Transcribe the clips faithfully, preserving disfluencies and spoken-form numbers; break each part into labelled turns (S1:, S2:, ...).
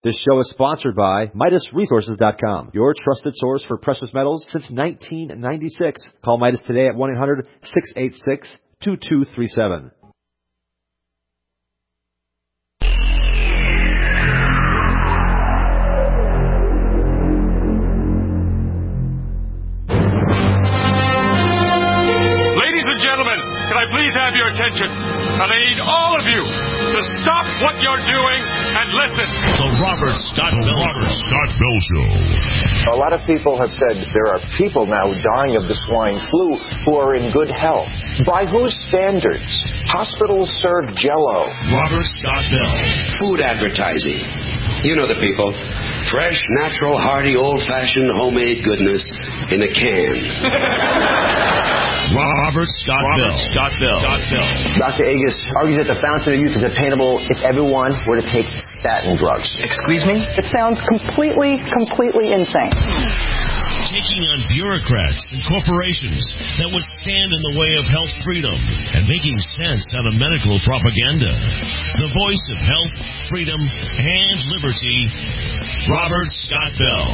S1: This show is sponsored by Midas Resources dot com, your trusted source for precious metals since nineteen ninety-six. Call Midas today at one eight hundred six eight six two two three seven.
S2: Ladies and gentlemen, can I please have your attention? And I need all of you to stop what you're doing and listen.
S3: The Robert Scott Bell, Robert Scott Bell Show.
S4: A lot of people have said there are people now dying of the swine flu who are in good health. By whose standards? Hospitals serve Jell-O.
S3: Robert Scott Bell.
S5: Food advertising. You know the people. Fresh, natural, hearty, old-fashioned, homemade goodness in a can.
S3: Robert Scott Robert Bell. Scott Bell. Scott Bell.
S4: Doctor Agus argues that the fountain of youth is attainable if everyone were to take statin drugs.
S6: Excuse me? It sounds completely, completely insane.
S3: Taking on bureaucrats and corporations that would stand in the way of health freedom and making sense out of medical propaganda. The voice of health, freedom, and liberty, Robert Scott Bell.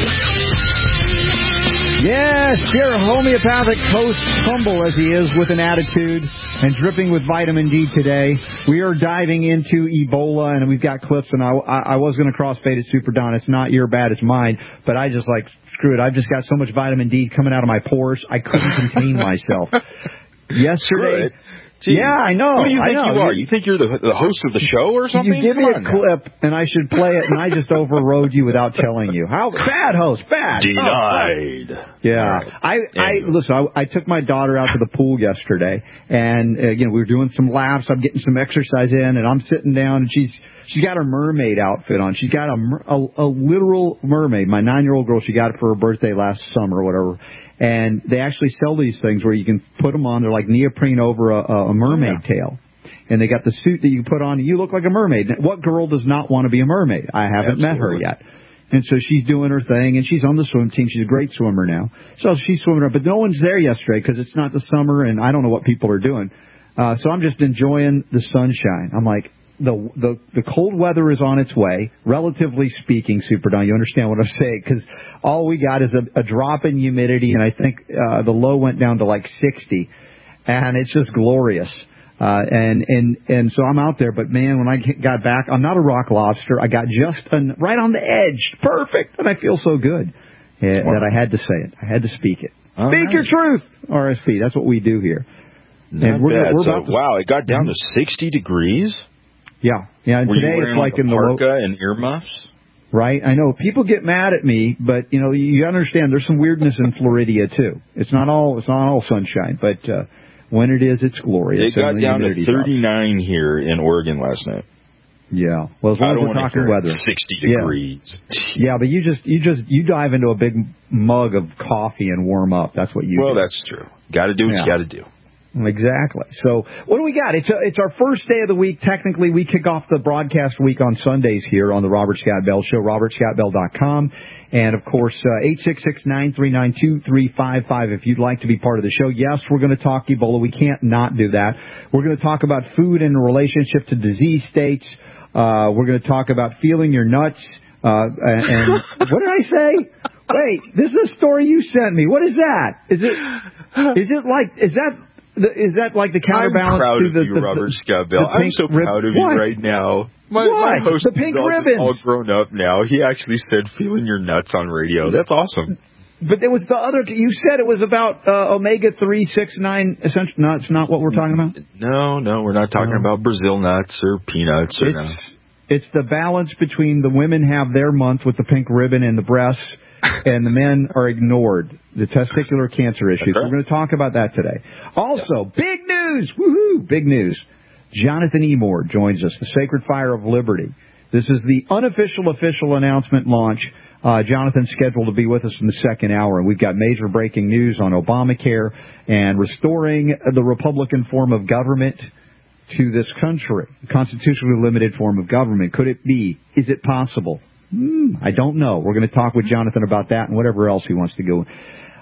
S7: Yes, pure homeopathic host, humble as he is with an attitude and dripping with vitamin D today. We are diving into Ebola, and we've got clips, and I, I, I was going to crossfade it, Super Don. It's not your bad, it's mine, but I just like, screw it. I've just got so much vitamin D coming out of my pores, I couldn't contain myself. Yesterday...
S8: Good. Gee,
S7: yeah, I know.
S8: Who do you think
S7: I know.
S8: you are? You think you're the, the host of the show or something?
S7: You give
S8: Come
S7: me
S8: on
S7: a clip, now. And I should play it, and I just overrode you without telling you. How bad host, bad.
S8: Denied.
S7: Oh, yeah, right. I, I listen. I, I took my daughter out to the pool yesterday, and uh, you know we were doing some laps. I'm getting some exercise in, and I'm sitting down, and she's she's got her mermaid outfit on. She's got a a, a literal mermaid. My nine-year-old girl, she got it for her birthday last summer or whatever. And they actually sell these things where you can put them on. They're like neoprene over a, a mermaid yeah. tail. And they got the suit that you put on, and you look like a mermaid. What girl does not want to be a mermaid? I haven't Absolutely. met her yet. And so she's doing her thing, and she's on the swim team. She's a great swimmer now. So she's swimming around. But no one's there yesterday because it's not the summer, and I don't know what people are doing. Uh, so I'm just enjoying the sunshine. I'm like, The, the the cold weather is on its way, relatively speaking, Super Don. You understand what I'm saying? Because all we got is a, a drop in humidity, and I think uh, the low went down to like sixty, and it's just glorious. Uh, and and and so I'm out there, but man, when I got back, I'm not a rock lobster. I got just an, right on the edge, perfect, and I feel so good uh, that I had to say it. I had to speak it. All Speak right. your truth, R S P. That's what we do here.
S8: Not
S7: and we're,
S8: bad.
S7: we're
S8: so,
S7: about to,
S8: wow, it got down to sixty degrees.
S7: Yeah, yeah. And
S8: Were
S7: today
S8: you
S7: it's like
S8: a
S7: in the
S8: parka
S7: low,
S8: and earmuffs.
S7: Right, I know people get mad at me, but you know you understand there's some weirdness in Floridia too. It's not all it's not all sunshine, but uh, when it is, it's glorious.
S8: It got down to thirty-nine drops. Here in Oregon last night.
S7: Yeah, well, as long as we're talking weather,
S8: sixty degrees.
S7: Yeah. yeah, but you just you just you dive into a big mug of coffee and warm up. That's what you.
S8: Well,
S7: do.
S8: that's true. Got to do what
S7: yeah.
S8: you got to do.
S7: Exactly. So what do we got? It's a, it's our first day of the week. Technically, we kick off the broadcast week on Sundays here on the Robert Scott Bell Show, robert scott bell dot com. And, of course, uh, eight six six, nine three nine, two three five five if you'd like to be part of the show. Yes, we're going to talk Ebola. We can't not do that. We're going to talk about food in relationship to disease states. Uh, we're going to talk about feeling your nuts. Uh, and, and what did I say? Wait, this is a story you sent me. What is that? Is it, is it like, is that, Is that like the counterbalance
S8: I'm proud
S7: to the,
S8: of you,
S7: the,
S8: Robert
S7: the,
S8: Scott Bell. I'm so proud of
S7: what?
S8: you right now. My,
S7: what?
S8: my host
S7: the pink
S8: is all,
S7: ribbons.
S8: all grown up now. He actually said feeling your nuts on radio. That's awesome.
S7: But there was the other. You said it was about uh, omega three, six, nine. Essential nuts. Not what we're talking about.
S8: No, no, we're not talking no. about Brazil nuts or peanuts or
S7: it's,
S8: no.
S7: It's the balance between the women have their month with the pink ribbon and the breasts, and the men are ignored. The testicular cancer issues. Right. We're going to talk about that today. Also, yes. big news! Woohoo! Big news. Jonathan Emord joins us, the Sacred Fire of Liberty. This is the unofficial official announcement launch. Uh, Jonathan's scheduled to be with us in the second hour, and we've got major breaking news on Obamacare and restoring the Republican form of government to this country, constitutionally limited form of government. Could it be? Is it possible? Hmm, I don't know. We're going to talk with Jonathan about that and whatever else he wants to go.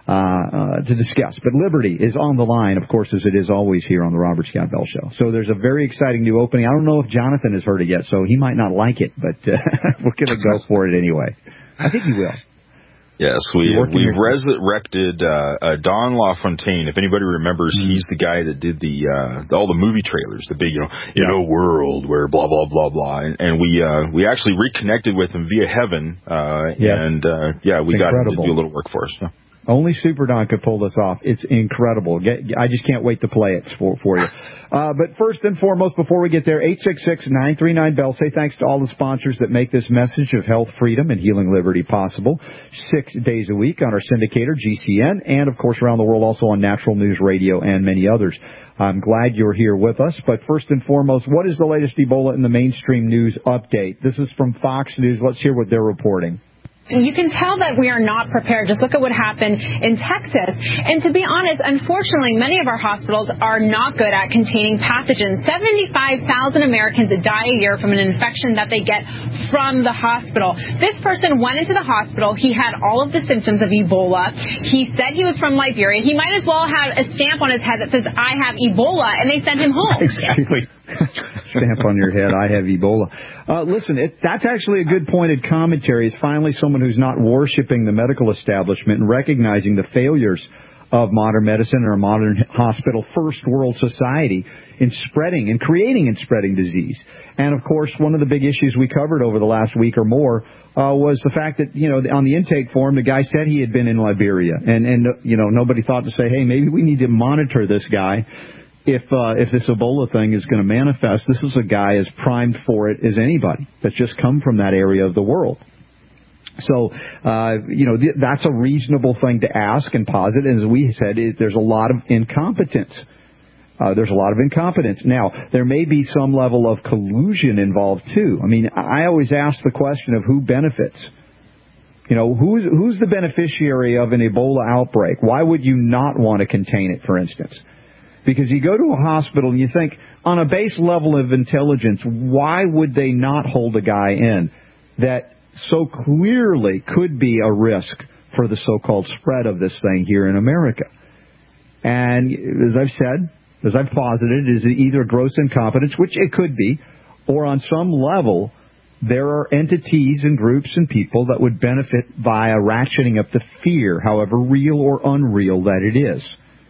S7: uh, uh, to discuss. But liberty is on the line, of course, as it is always here on the Robert Scott Bell Show. So there's a very exciting new opening. I don't know if Jonathan has heard it yet, so he might not like it, but uh, we're going to go for it anyway. I think he will.
S8: Yes, we we resurrected uh, uh, Don LaFontaine. If anybody remembers, mm-hmm. he's the guy that did the uh, all the movie trailers, the big, you know, in yeah. a world where blah blah blah blah. And, and we uh, we actually reconnected with him via Heaven, uh, yes. and uh, yeah, we it's got incredible. him to do a little work for us. Yeah.
S7: Only Super Don could pull this off. It's incredible. I just can't wait to play it for, for you. Uh, but first and foremost, before we get there, eight six six, nine three nine, B E L. Say thanks to all the sponsors that make this message of health, freedom, and healing liberty possible. Six days a week on our syndicator, G C N, and, of course, around the world also on Natural News Radio and many others. I'm glad you're here with us. But first and foremost, what is the latest Ebola in the mainstream news update? This is from Fox News. Let's hear what they're reporting.
S9: You can tell that we are not prepared. Just look at what happened in Texas. And to be honest, unfortunately, many of our hospitals are not good at containing pathogens. seventy-five thousand Americans die a year from an infection that they get from the hospital. This person went into the hospital. He had all of the symptoms of Ebola. He said he was from Liberia. He might as well have a stamp on his head that says, I have Ebola, and they sent him home.
S7: Exactly. Stamp on your head, I have Ebola. Uh, listen, it, that's actually a good pointed commentary. It's finally someone who's not worshiping the medical establishment and recognizing the failures of modern medicine or a modern hospital first world society in spreading and creating and spreading disease. And, of course, one of the big issues we covered over the last week or more uh, was the fact that, you know, on the intake form, the guy said he had been in Liberia. And, and you know, nobody thought to say, hey, maybe we need to monitor this guy. If uh, if this Ebola thing is going to manifest, this is a guy as primed for it as anybody that's just come from that area of the world. So, uh, you know, th- that's a reasonable thing to ask and posit. And as we said, it, there's a lot of incompetence. Uh, there's a lot of incompetence. Now, there may be some level of collusion involved, too. I mean, I always ask the question of who benefits. You know, who's who's the beneficiary of an Ebola outbreak? Why would you not want to contain it, for instance? Because you go to a hospital and you think, on a base level of intelligence, why would they not hold a guy in that so clearly could be a risk for the so-called spread of this thing here in America? And as I've said, as I've posited, is it either gross incompetence, which it could be, or on some level, there are entities and groups and people that would benefit by a ratcheting up the fear, however real or unreal that it is.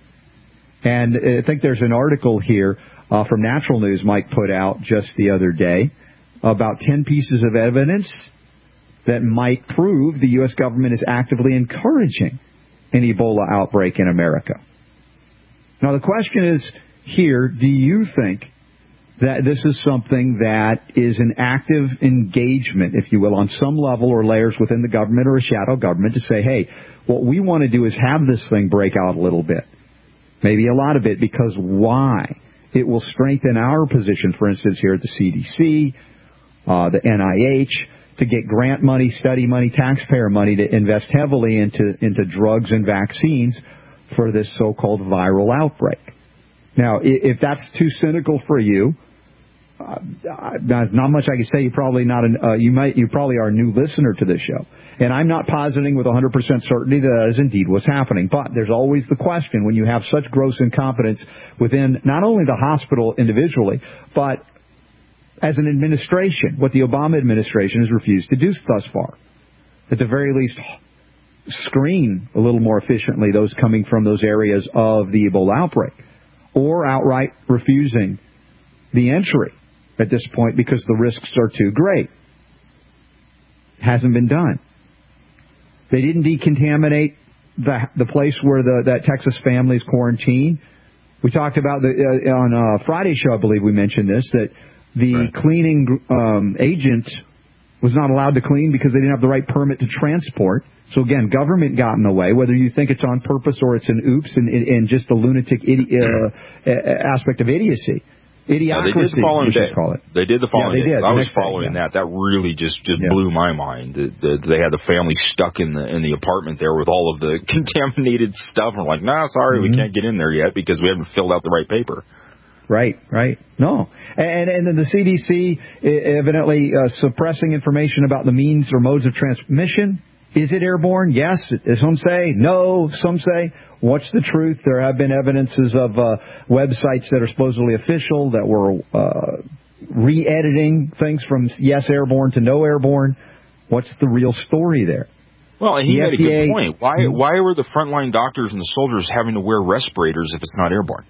S7: And I think there's an article here uh, from Natural News Mike put out just the other day about ten pieces of evidence that might prove the U S government is actively encouraging an Ebola outbreak in America. Now, the question is here, do you think that this is something that is an active engagement, if you will, on some level or layers within the government or a shadow government to say, hey, what we want to do is have this thing break out a little bit? Maybe a lot of it, because why? It will strengthen our position, for instance, here at the C D C, uh, the N I H, to get grant money, study money, taxpayer money to invest heavily into, into drugs and vaccines for this so-called viral outbreak. Now, if that's too cynical for you, uh, not much I can say. You're probably not an, uh, you might, you probably are a new listener to this show. And I'm not positing with one hundred percent certainty that that is indeed what's happening. But there's always the question when you have such gross incompetence within not only the hospital individually, but as an administration, what the Obama administration has refused to do thus far. At the very least, screen a little more efficiently those coming from those areas of the Ebola outbreak, or outright refusing the entry at this point because the risks are too great. Hasn't been done. They didn't decontaminate the the place where the that Texas family's quarantined. We talked about the uh, on a Friday show, I believe we mentioned this, that the right. cleaning um, agent was not allowed to clean because they didn't have the right permit to transport. So again, government got in the way, whether you think it's on purpose or it's an oops and, and just a lunatic idi- uh, aspect of idiocy. Idiocracy,
S8: yeah, they did the following day. Call it. They did the following
S7: yeah, they
S8: day.
S7: did.
S8: I
S7: the
S8: was following
S7: day, yeah.
S8: that. That really just, just
S7: yeah.
S8: blew my mind. The, the, they had the family stuck in the in the apartment there with all of the contaminated stuff. And we're like, nah, sorry, mm-hmm. we can't get in there yet because we haven't filled out the right paper.
S7: Right, right. No. And and then the C D C evidently uh, suppressing information about the means or modes of transmission Is it airborne? Yes. Some say no. Some say, what's the truth? There have been evidences of uh, websites that are supposedly official that were uh, re-editing things from yes airborne to no airborne. What's the real story there?
S8: Well, and he
S7: the
S8: made
S7: F D A,
S8: a good point. Why why were the frontline doctors and the soldiers having to wear respirators if it's not airborne?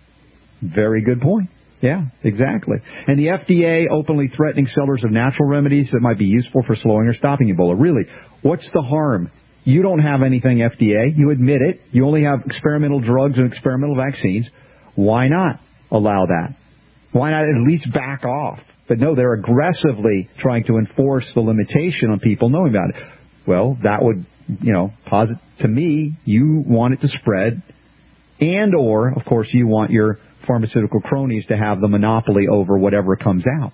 S7: Very good point. Yeah, exactly. And the F D A openly threatening sellers of natural remedies that might be useful for slowing or stopping Ebola. Really, what's the harm? You don't have anything F D A. You admit it. You only have experimental drugs and experimental vaccines. Why not allow that? Why not at least back off? But no, they're aggressively trying to enforce the limitation on people knowing about it. Well, that would, you know, posit to me, you want it to spread, and or, of course, you want your pharmaceutical cronies to have the monopoly over whatever comes out.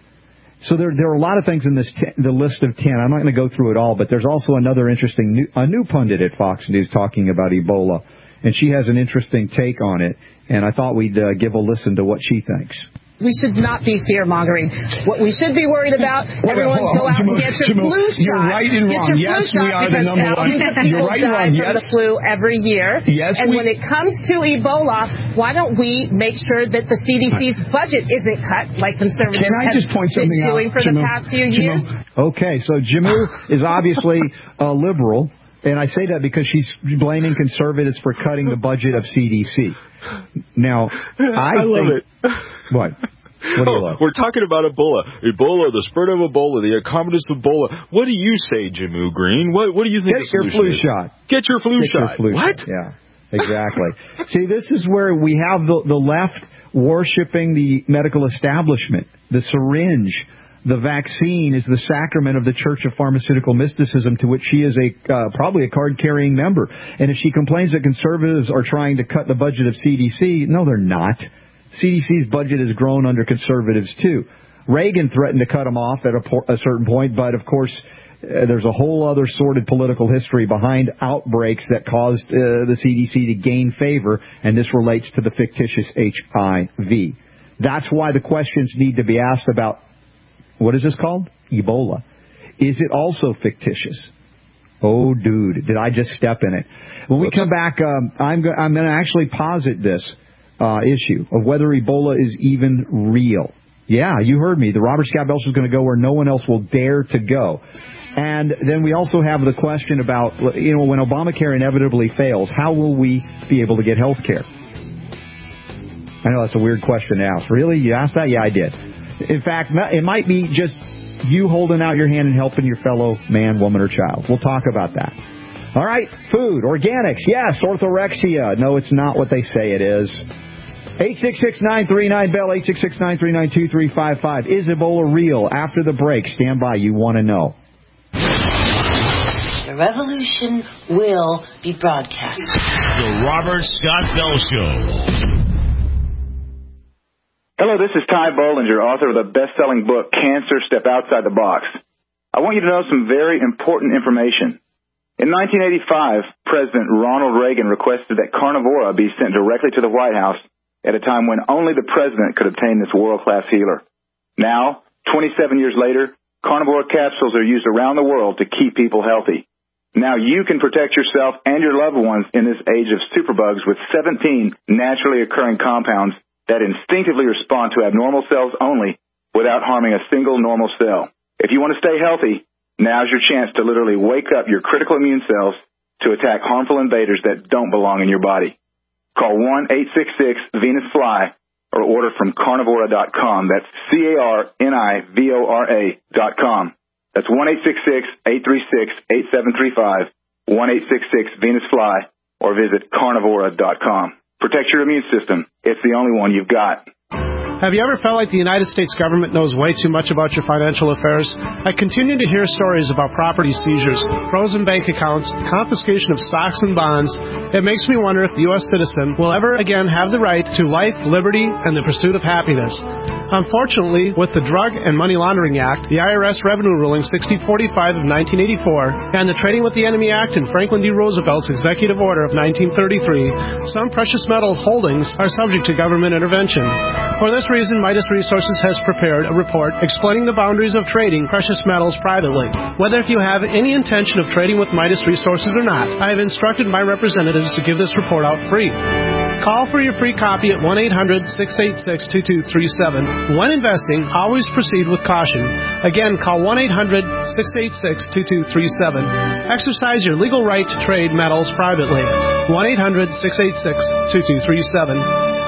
S7: So there there are a lot of things in this t- the list of ten. I'm not going to go through it all, but there's also another interesting new, a new pundit at Fox News talking about Ebola, and she has an interesting take on it, and I thought we'd uh, give a listen to what she thinks.
S10: We should not be fear-mongering. What we should be worried about, everyone go out and get your flu shot.
S11: You're right and wrong. Yes, we are the number one. You're right and wrong. Yes.
S10: The flu every year.
S11: Yes,
S10: and
S11: we...
S10: when it comes to Ebola, why don't we make sure that the C D C's budget isn't cut like conservatives
S11: Can I just point
S10: have been
S11: something
S10: doing
S11: out,
S10: for
S11: Jamu,
S10: the past few
S11: Jamu.
S10: years?
S7: Okay, so Jamu is obviously a liberal. And I say that because she's blaming conservatives for cutting the budget of C D C. Now, I,
S8: I love
S7: think,
S8: it.
S7: What? What do you love?
S8: We're talking about Ebola. Ebola, the spread of Ebola, the communist Ebola. What do you say, Jamu Green? What, what do you think
S7: Get
S8: the
S7: your flu
S8: is?
S7: shot.
S8: Get your flu
S7: Get
S8: shot.
S7: Your flu
S8: what?
S7: Shot. Yeah, exactly. See, this is where we have the, the left worshiping the medical establishment, the syringe. The vaccine is the sacrament of the Church of Pharmaceutical Mysticism, to which she is a uh, probably a card-carrying member. And if she complains that conservatives are trying to cut the budget of C D C, no, they're not. C D C's budget has grown under conservatives, too. Reagan threatened to cut them off at a, po- a certain point, but, of course, uh, there's a whole other sordid political history behind outbreaks that caused uh, the C D C to gain favor, and this relates to the fictitious H I V. That's why the questions need to be asked about, what is this called? Ebola. Is it also fictitious? Oh, dude, did I just step in it? When we come back, um, I'm, go- I'm going to actually posit this uh, issue of whether Ebola is even real. Yeah, you heard me. The Robert Scott Belcher is going to go where no one else will dare to go. And then we also have the question about, you know, when Obamacare inevitably fails, how will we be able to get health care? I know that's a weird question to ask. Really? You asked that? Yeah, I did. In fact, it might be just you holding out your hand and helping your fellow man, woman, or child. We'll talk about that. All right, food, organics, yes, orthorexia. No, it's not what they say it is. eight six six, nine three nine, B E L L, eight six six, nine three nine, two three five five. Is Ebola real? After the break, stand by. You want to know.
S12: The revolution will be broadcast.
S3: The Robert Scott Bell Show.
S13: Hello, this is Ty Bollinger, author of the best-selling book, Cancer, Step Outside the Box. I want you to know some very important information. In nineteen eighty-five, President Ronald Reagan requested that Carnivora be sent directly to the White House at a time when only the president could obtain this world-class healer. Now, twenty-seven years later, Carnivora capsules are used around the world to keep people healthy. Now you can protect yourself and your loved ones in this age of superbugs with seventeen naturally occurring compounds that instinctively respond to abnormal cells only without harming a single normal cell. If you want to stay healthy, now's your chance to literally wake up your critical immune cells to attack harmful invaders that don't belong in your body. Call one eight six six Venus Fly or order from carnivora dot com. That's C A R N I V O R A dot com. That's one eight six six, eight three six, eight seven three five, one eight six six Venus Fly, or visit carnivora dot com. Protect your immune system. It's the only one you've got.
S14: Have you ever felt like the United States government knows way too much about your financial affairs? I continue to hear stories about property seizures, frozen bank accounts, confiscation of stocks and bonds. It makes me wonder if the U S citizen will ever again have the right to life, liberty, and the pursuit of happiness. Unfortunately, with the Drug and Money Laundering Act, the I R S Revenue Ruling sixty forty-five of nineteen eighty-four, and the Trading with the Enemy Act and Franklin D. Roosevelt's Executive Order of nineteen thirty-three, some precious metal holdings are subject to government intervention. For this reason, Midas Resources has prepared a report explaining the boundaries of trading precious metals privately. Whether if you have any intention of trading with Midas Resources or not, I have instructed my representatives to give this report out free. Call for your free copy at one eight hundred, six eight six, two two three seven. When investing, always proceed with caution. Again, call one eight hundred, six eight six, two two three seven. Exercise your legal right to trade metals privately. one eight hundred, six eight six, two two three seven.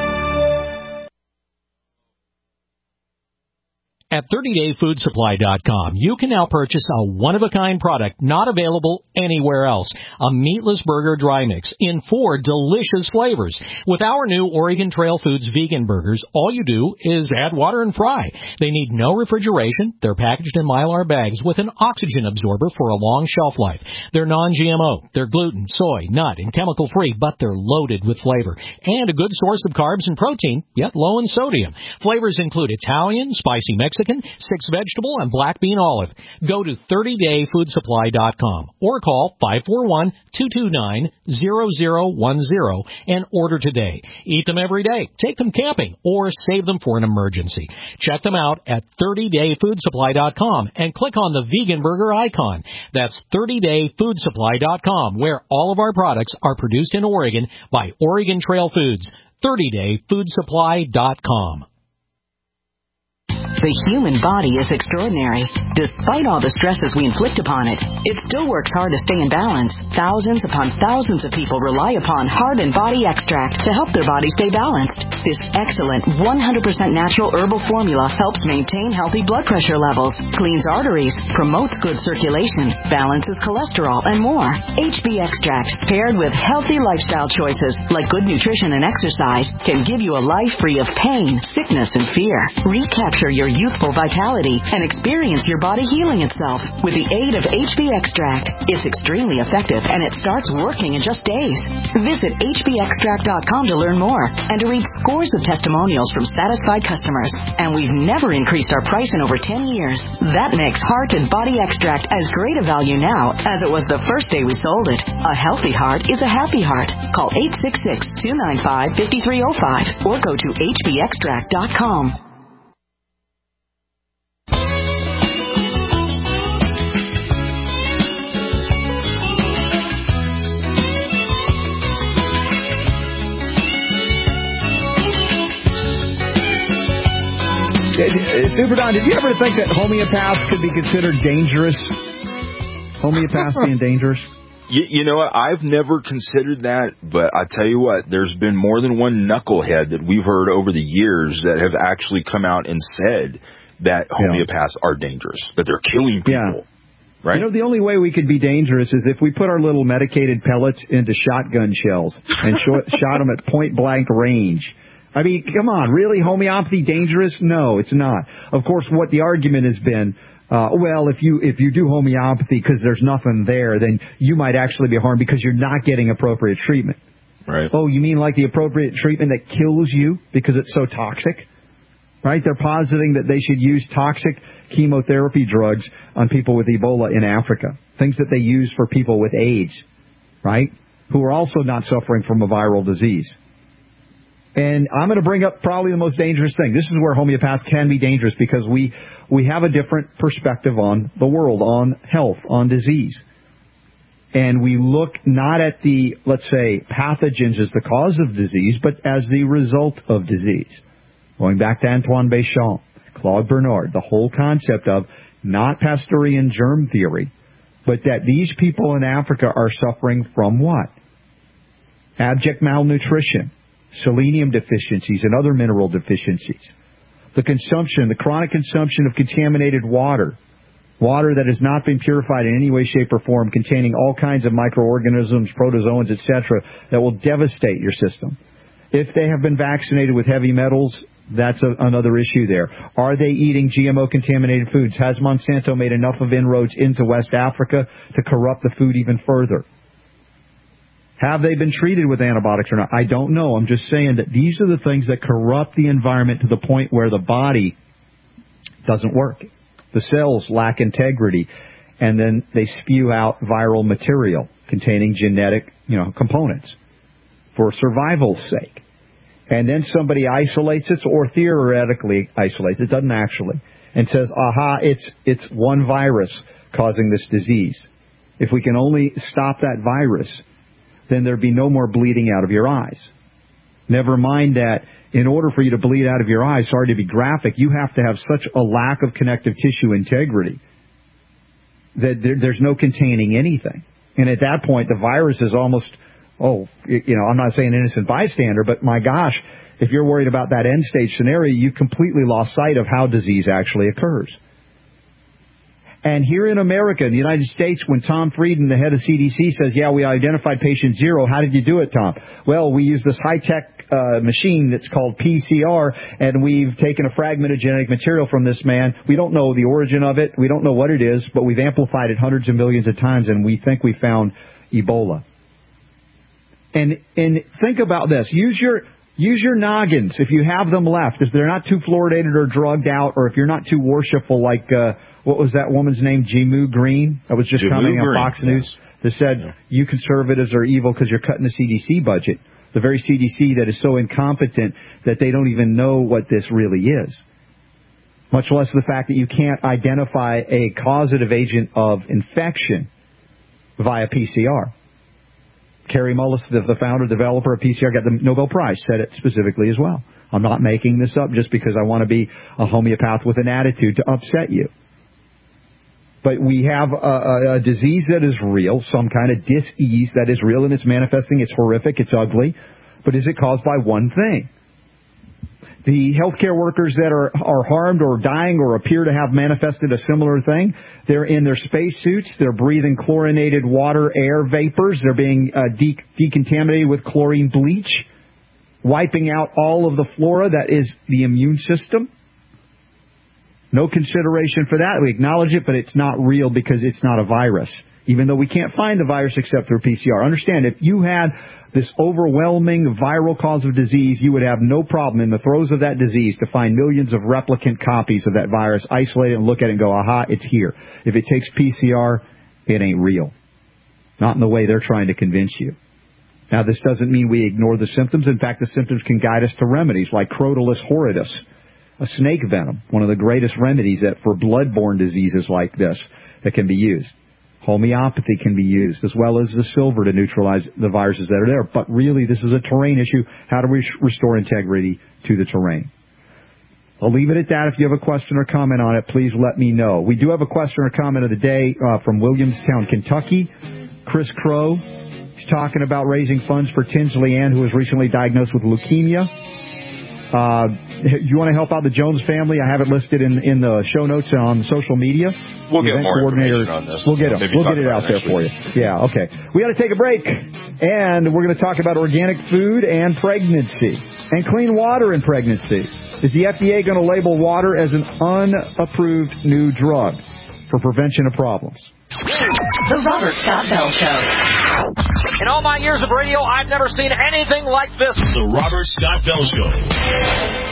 S15: At thirty day food supply dot com, you can now purchase a one-of-a-kind product not available anywhere else. A meatless burger dry mix in four delicious flavors. With our new Oregon Trail Foods vegan burgers, all you do is add water and fry. They need no refrigeration. They're packaged in Mylar bags with an oxygen absorber for a long shelf life. They're non G M O. They're gluten, soy, nut, and chemical-free, but they're loaded with flavor. And a good source of carbs and protein, yet low in sodium. Flavors include Italian, spicy Mexican, six vegetable, and black bean olive. Go to thirty day food supply dot com or call five four one, two two nine, zero zero one zero and order today. Eat them every day, take them camping, or save them for an emergency. Check them out at thirty day food supply dot com and click on the vegan burger icon. That's thirty day food supply dot com, where all of our products are produced in Oregon by Oregon Trail Foods. thirty day food supply dot com.
S16: The human body is extraordinary. Despite all the stresses we inflict upon it, it still works hard to stay in balance. Thousands upon thousands of people rely upon Heart and Body Extract to help their body stay balanced. This excellent one hundred percent natural herbal formula helps maintain healthy blood pressure levels, cleans arteries, promotes good circulation, balances cholesterol, and more. H B Extract, paired with healthy lifestyle choices like good nutrition and exercise, can give you a life free of pain, sickness, and fear. Recapture your youthful vitality and experience your body healing itself with the aid of H B Extract. It's extremely effective and it starts working in just days. Visit H B extract dot com to learn more and to read scores of testimonials from satisfied customers. And we've never increased our price in over ten years. That makes Heart and Body Extract as great a value now as it was the first day we sold it. A healthy heart is a happy heart. Call eight six six, two nine five, five three zero five or go to H B extract dot com.
S7: Super Don, did you ever think that homeopaths could be considered dangerous? Homeopaths being dangerous?
S8: You, you know what? I've never considered that, but I tell you what, there's been more than one knucklehead that we've heard over the years that have actually come out and said that homeopaths yeah. are dangerous, that they're killing people.
S7: Yeah.
S8: Right?
S7: You know, the only way we could be dangerous is if we put our little medicated pellets into shotgun shells and shot, shot them at point-blank range. I mean, come on, really? Homeopathy dangerous? No, it's not. Of course, what the argument has been, uh, well, if you if you do homeopathy because there's nothing there, then you might actually be harmed because you're not getting appropriate treatment.
S8: Right.
S7: Oh, you mean like the appropriate treatment that kills you because it's so toxic? Right? They're positing that they should use toxic chemotherapy drugs on people with Ebola in Africa, things that they use for people with AIDS, right, who are also not suffering from a viral disease. And I'm going to bring up probably the most dangerous thing. This is where homeopaths can be dangerous because we, we have a different perspective on the world, on health, on disease. And we look not at the, let's say, pathogens as the cause of disease, but as the result of disease. Going back to Antoine Béchamp, Claude Bernard, the whole concept of not Pasteurian germ theory, but that these people in Africa are suffering from what? Abject malnutrition, selenium deficiencies, and other mineral deficiencies. The consumption, the chronic consumption of contaminated water, water that has not been purified in any way, shape, or form, containing all kinds of microorganisms, protozoans, et cetera, that will devastate your system. If they have been vaccinated with heavy metals, that's a, another issue there. Are they eating G M O-contaminated foods? Has Monsanto made enough of inroads into West Africa to corrupt the food even further? Have they been treated with antibiotics or not? I don't know. I'm just saying that these are the things that corrupt the environment to the point where the body doesn't work. The cells lack integrity, and then they spew out viral material containing genetic, you know, components for survival's sake. And then somebody isolates it, or theoretically isolates it, doesn't actually, and says, aha, it's it's one virus causing this disease. If we can only stop that virus, then there'd be no more bleeding out of your eyes. Never mind that in order for you to bleed out of your eyes, sorry to be graphic, you have to have such a lack of connective tissue integrity that there, there's no containing anything. And at that point, the virus is almost, oh, you know, I'm not saying innocent bystander, but my gosh, if you're worried about that end stage scenario, you completely lost sight of how disease actually occurs. And here in America, in the United States, when Tom Frieden, the head of C D C, says, yeah, we identified patient zero, how did you do it, Tom? Well, we used this high-tech uh, machine that's called P C R, and we've taken a fragment of genetic material from this man. We don't know the origin of it. We don't know what it is, but we've amplified it hundreds of millions of times, and we think we found Ebola. And and think about this. Use your... Use your noggins if you have them left, if they're not too fluoridated or drugged out, or if you're not too worshipful like, uh, what was that woman's name, Jimu Green? That was just
S8: Jimu
S7: commenting
S8: Green,
S7: on Fox News.
S8: yes.
S7: That said, yeah. You conservatives are evil because you're cutting the C D C budget. The very C D C that is so incompetent that they don't even know what this really is. Much less the fact that you can't identify a causative agent of infection via P C R. Kary Mullis, the, the founder, developer of P C R, got the Nobel Prize, said it specifically as well. I'm not making this up just because I want to be a homeopath with an attitude to upset you. But we have a, a, a disease that is real, some kind of dis-ease that is real, and it's manifesting. It's horrific. It's ugly. But is it caused by one thing? The healthcare workers that are, are harmed or dying or appear to have manifested a similar thing, they're in their spacesuits, they're breathing chlorinated water, air vapors, they're being uh, de- decontaminated with chlorine bleach, wiping out all of the flora that is the immune system. No consideration for that. We acknowledge it, but it's not real because it's not a virus, even though we can't find the virus except through P C R. Understand, if you had this overwhelming viral cause of disease, you would have no problem in the throes of that disease to find millions of replicant copies of that virus, isolate it and look at it and go, aha, it's here. If it takes P C R, it ain't real. Not in the way they're trying to convince you. Now, this doesn't mean we ignore the symptoms. In fact, the symptoms can guide us to remedies like Crotalus horridus, a snake venom, one of the greatest remedies that for blood-borne diseases like this that can be used. Homeopathy can be used, as well as the silver to neutralize the viruses that are there. But really, this is a terrain issue. How do we restore integrity to the terrain? I'll leave it at that. If you have a question or comment on it, please let me know. We do have a question or comment of the day uh, from Williamstown, Kentucky. Chris Crow. He's talking about raising funds for Tinsley Ann, who was recently diagnosed with leukemia. Uh, you want to help out the Jones family? I have it listed in, in the show notes on social media.
S8: We'll get more information on this.
S7: We'll get them.
S8: Maybe
S7: we'll get it out there for you. Yeah, okay. We got to take a break, and we're going to talk about organic food and pregnancy, and clean water in pregnancy. Is the F D A going to label water as an unapproved new drug for prevention of problems?
S12: The Robert Scott Bell Show.
S15: In all my years of radio, I've never seen anything like this.
S3: The Robert Scott Bell Show.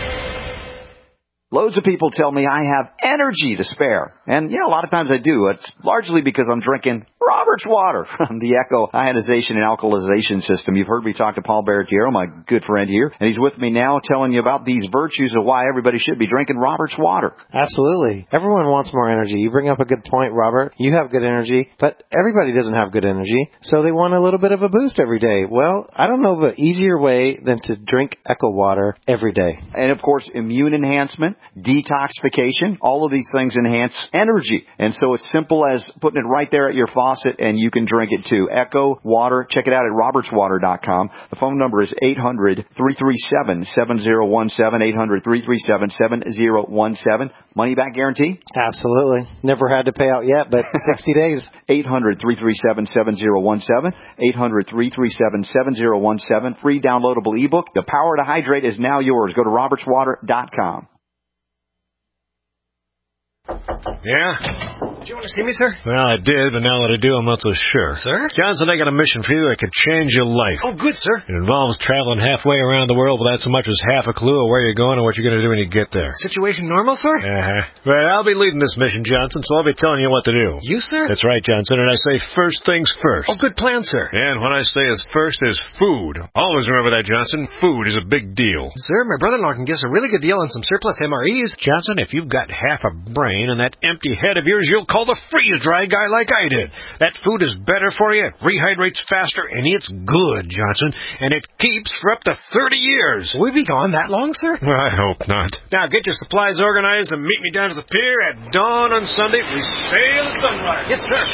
S17: Loads of people tell me I have energy to spare. And, yeah, a lot of times I do. It's largely because I'm drinking Robert's water from the Echo ionization and alkalization system. You've heard me talk to Paul Barretiero, my good friend here, and he's with me now telling you about these virtues of why everybody should be drinking Robert's water.
S18: Absolutely. Everyone wants more energy. You bring up a good point, Robert. You have good energy, but everybody doesn't have good energy, so they want a little bit of a boost every day. Well, I don't know of an easier way than to drink Echo water every day.
S17: And, of course, immune enhancement, detoxification, all of these things enhance energy. And so it's simple as putting it right there at your faucet, and you can drink it too. Echo Water. Check it out at roberts water dot com. The phone number is eight hundred, three three seven, seven zero one seven, eight hundred, three three seven, seven zero one seven. Money back guarantee?
S18: Absolutely. Never had to pay out yet, but sixty days.
S17: eight hundred, three three seven, seven zero one seven. eight hundred, three three seven, seven zero one seven. Free downloadable ebook. The power to hydrate is now yours. Go to roberts water dot com.
S2: Yeah?
S19: Do you want to see me, sir?
S20: Well, I did, but now that I do, I'm not so sure.
S19: Sir?
S20: Johnson, I got a mission for you that could change your life.
S19: Oh, good, sir.
S20: It involves traveling halfway around the world without so much as half a clue of where you're going and what you're going to do when you get there.
S19: Situation normal, sir?
S20: Uh-huh. Well, I'll be leading this mission, Johnson, so I'll be telling you what to do.
S19: You, sir?
S20: That's right, Johnson, and I say first things first.
S19: Oh, good plan, sir.
S20: And when I say is first is food. Always remember that, Johnson. Food is a big deal.
S19: Sir, my brother-in-law can give us a really good deal on some surplus M R Es.
S20: Johnson, if you've got half a brain and that empty head of yours, you'll call the freeze-dry guy like I did. That food is better for you, it rehydrates faster, and it's good, Johnson, and it keeps for up to thirty years.
S19: Will we be gone that long, sir?
S20: Well, I hope not. Now, get your supplies organized and meet me down to the pier at dawn on Sunday. We sail at sunrise.
S19: Yes, sir.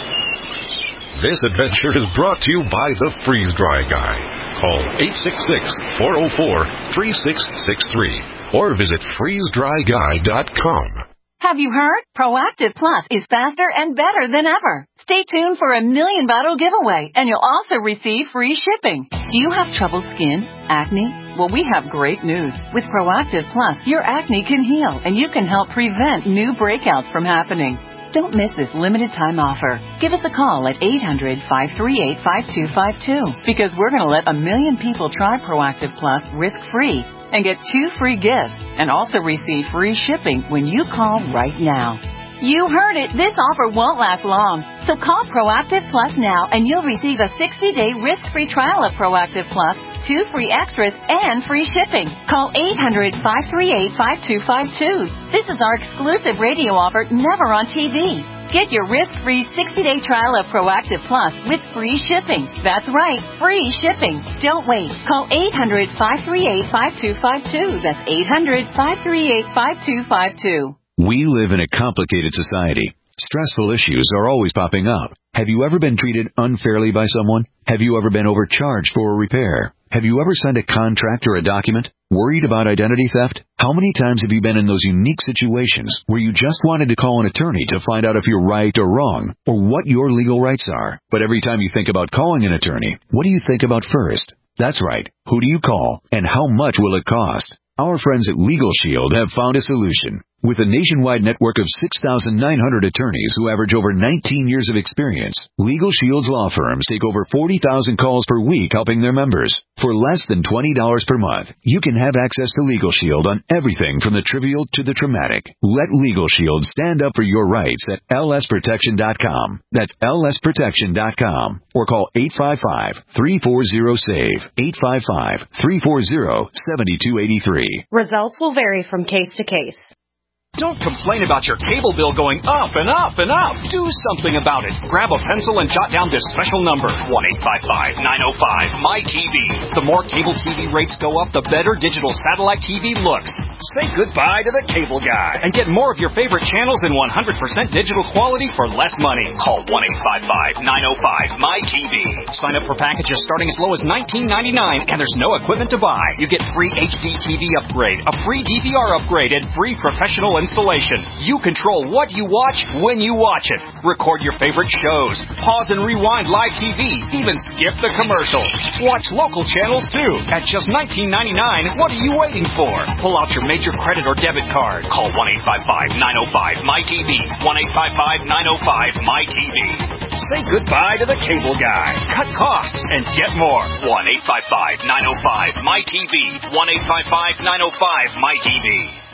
S21: This adventure is brought to you by the Freeze-Dry Guy. Call eight six six, four oh four, three six six three or visit freeze dry guy dot com.
S12: Have you heard? Proactive Plus is faster and better than ever. Stay tuned for a million bottle giveaway, and you'll also receive free shipping. Do you have troubled skin? Acne? Well, we have great news. With Proactive Plus, your acne can heal, and you can help prevent new breakouts from happening. Don't miss this limited time offer. Give us a call at eight hundred, five three eight, five two five two because we're going to let a million people try Proactive Plus risk-free and get two free gifts and also receive free shipping when you call right now. You heard it. This offer won't last long. So call Proactive Plus now and you'll receive a sixty-day risk-free trial of Proactive Plus, two free extras, and free shipping. Call eight hundred, five three eight, five two five two. This is our exclusive radio offer, never on T V. Get your risk-free sixty-day trial of Proactive Plus with free shipping. That's right, free shipping. Don't wait. Call eight hundred, five three eight, five two five two. That's eight hundred, five three eight, five two five two.
S22: We live in a complicated society. Stressful issues are always popping up. Have you ever been treated unfairly by someone? Have you ever been overcharged for a repair? Have you ever signed a contract or a document? Worried about identity theft? How many times have you been in those unique situations where you just wanted to call an attorney to find out if you're right or wrong, or what your legal rights are? But every time you think about calling an attorney, what do you think about first? That's right. Who do you call, and how much will it cost? Our friends at Legal Shield have found a solution. With a nationwide network of six thousand nine hundred attorneys who average over nineteen years of experience, Legal Shield's law firms take over forty thousand calls per week helping their members. For less than twenty dollars per month, you can have access to Legal Shield on everything from the trivial to the traumatic. Let Legal Shield stand up for your rights at L S protection dot com. That's L S protection dot com. Or call eight five five, three four zero, SAVE, eight five five, three four zero, seven two eight three.
S23: Results will vary from case to case.
S24: Don't complain about your cable bill going up and up and up. Do something about it. Grab a pencil and jot down this special number, one eight five five, nine oh five, M Y T V. The more cable T V rates go up, the better digital satellite T V looks. Say goodbye to the cable guy and get more of your favorite channels in one hundred percent digital quality for less money. Call one eight five five, nine oh five, M Y T V. Sign up for packages starting as low as nineteen ninety-nine, and there's no equipment to buy. You get free H D T V upgrade, a free D V R upgrade, and free professional installation. You control what you watch when you watch it. Record your favorite shows. Pause and rewind live T V. Even skip the commercials. Watch local channels too. At just nineteen ninety-nine, what are you waiting for? Pull out your major credit or debit card. Call one eight five five, nine oh five, M Y T V. one eight five five, nine oh five, M Y T V. Say goodbye to the cable guy. Cut costs and get more. one eight five five, nine oh five, M Y T V. one eight five five, nine oh five, M Y T V.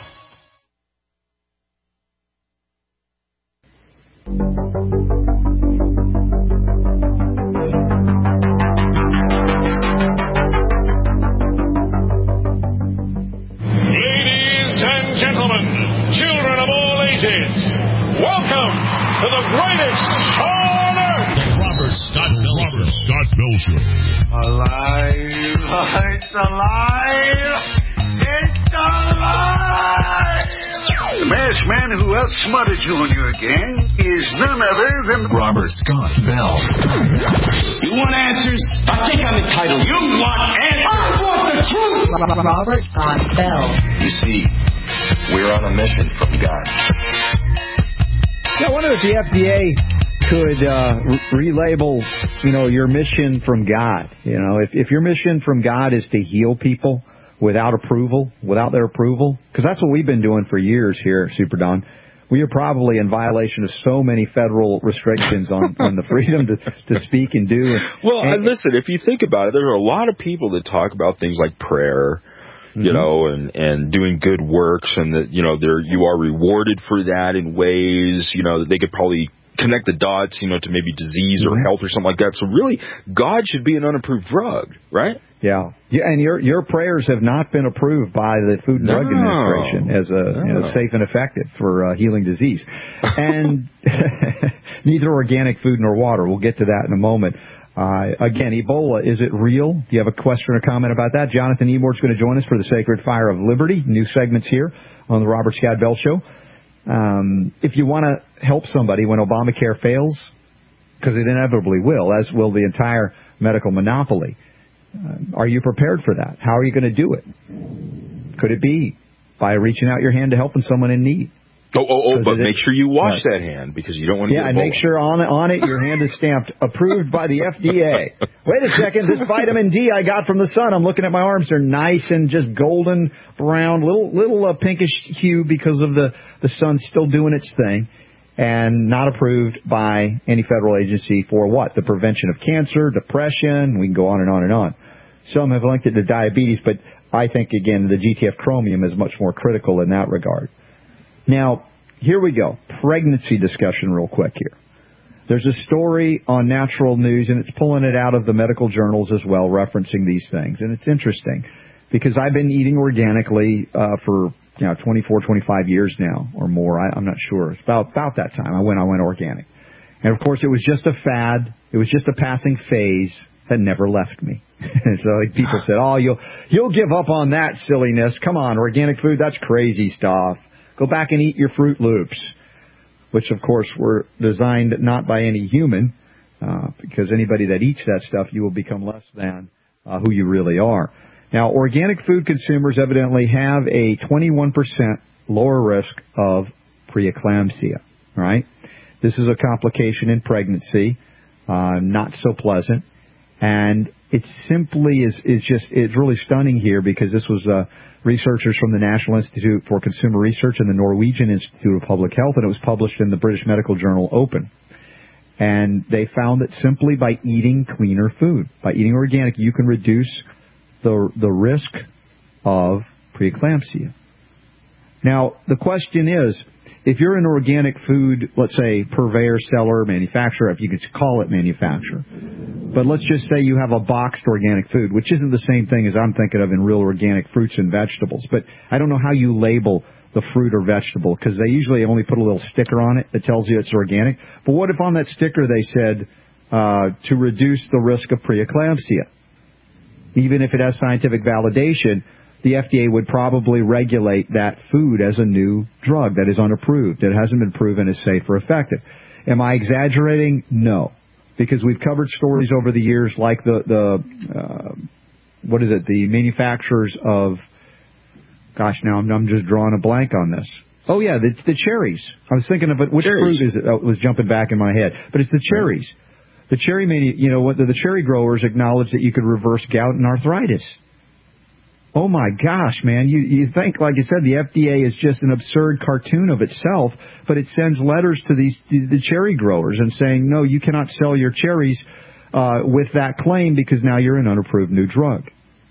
S2: Ladies and gentlemen, children of all ages, welcome to the greatest show on earth!
S3: The Robert Scott Bell Robert Scott Bell Show.
S25: Alive! It's alive! It's alive!
S26: The masked man who outsmarted you on your gang is none other than
S3: Robert Scott Bell.
S25: You want answers? I think I'm entitled. You want answers? I want the truth!
S12: Robert Scott Bell.
S27: You see, we're on a mission from God.
S7: Yeah, I wonder if the F D A could uh, re- relabel, you know, your mission from God. You know, if, if your mission from God is to heal people without approval, without their approval, because that's what we've been doing for years here at Super Don. we are probably in violation of so many federal restrictions on, on the freedom to, to speak and do.
S8: Well,
S7: and,
S8: and listen, if you think about it, there are a lot of people that talk about things like prayer, you mm-hmm. know, and, and doing good works, and that, you know, there you are rewarded for that in ways, you know, that they could probably connect the dots, you know, to maybe disease or mm-hmm. health or something like that. So really, God should be an unapproved drug, right?
S7: Yeah. Yeah, and your your prayers have not been approved by the Food and
S8: no.
S7: Drug Administration as a
S8: no.
S7: you know, safe and effective for uh, healing disease. And neither organic food nor water. We'll get to that in a moment. Uh, again, Ebola, is it real? Do you have a question or comment about that? Jonathan Emord's going to join us for the Sacred Fire of Liberty. New segments here on the Robert Scott Bell Show. Um, if you want to help somebody when Obamacare fails, because it inevitably will, as will the entire medical monopoly, uh, are you prepared for that? How are you going to do it? Could it be by reaching out your hand to helping someone in need?
S8: Oh, oh, oh! But make sure you wash right. that hand, because you don't want to
S7: yeah,
S8: get
S7: and make sure on it, on it your hand is stamped approved by the F D A. Wait a second, this vitamin D I got from the sun. I'm looking at my arms; they're nice and just golden brown, little little uh, pinkish hue because of the the sun still doing its thing, and not approved by any federal agency for what? The prevention of cancer, depression. We can go on and on and on. Some have linked it to diabetes, but I think again the G T F chromium is much more critical in that regard. Now, here we go. Pregnancy discussion real quick here. There's a story on Natural News, and it's pulling it out of the medical journals as well, referencing these things. And it's interesting because I've been eating organically uh, for you know twenty-four, twenty-five years now or more. I, I'm not sure. It's about, about that time I went, I went organic. And, of course, it was just a fad. It was just a passing phase that never left me. And so like, people said, oh, you'll you'll give up on that silliness. Come on, organic food, that's crazy stuff. Go back and eat your Fruit Loops, which, of course, were designed not by any human, uh, because anybody that eats that stuff, you will become less than uh, who you really are. Now, organic food consumers evidently have a twenty-one percent lower risk of preeclampsia, right? This is a complication in pregnancy, uh, not so pleasant. And it simply is, is just, it's really stunning here because this was uh, researchers from the National Institute for Consumer Research and the Norwegian Institute of Public Health, and it was published in the British medical journal Open. And they found that simply by eating cleaner food, by eating organic, you can reduce the the risk of preeclampsia. Now, the question is, if you're an organic food, let's say, purveyor, seller, manufacturer, if you could call it manufacturer, but let's just say you have a boxed organic food, which isn't the same thing as I'm thinking of in real organic fruits and vegetables, but I don't know how you label the fruit or vegetable, because they usually only put a little sticker on it that tells you it's organic. But what if on that sticker they said uh, to reduce the risk of preeclampsia? Even if it has scientific validation, the F D A would probably regulate that food as a new drug that is unapproved. It hasn't been proven as safe or effective. Am I exaggerating? No. Because we've covered stories over the years like the, the uh, what is it, the manufacturers of, gosh, now I'm, I'm just drawing a blank on this. Oh, yeah, the, the cherries. I was thinking of it. Which cherries. fruit is it? Oh, it was jumping back in my head. But it's the cherries. The cherry, manu- you know, the, the cherry growers acknowledge that you could reverse gout and arthritis. Oh, my gosh, man. You you think, like I said, the F D A is just an absurd cartoon of itself, but it sends letters to these the cherry growers and saying, no, you cannot sell your cherries uh, with that claim because now you're an unapproved new drug.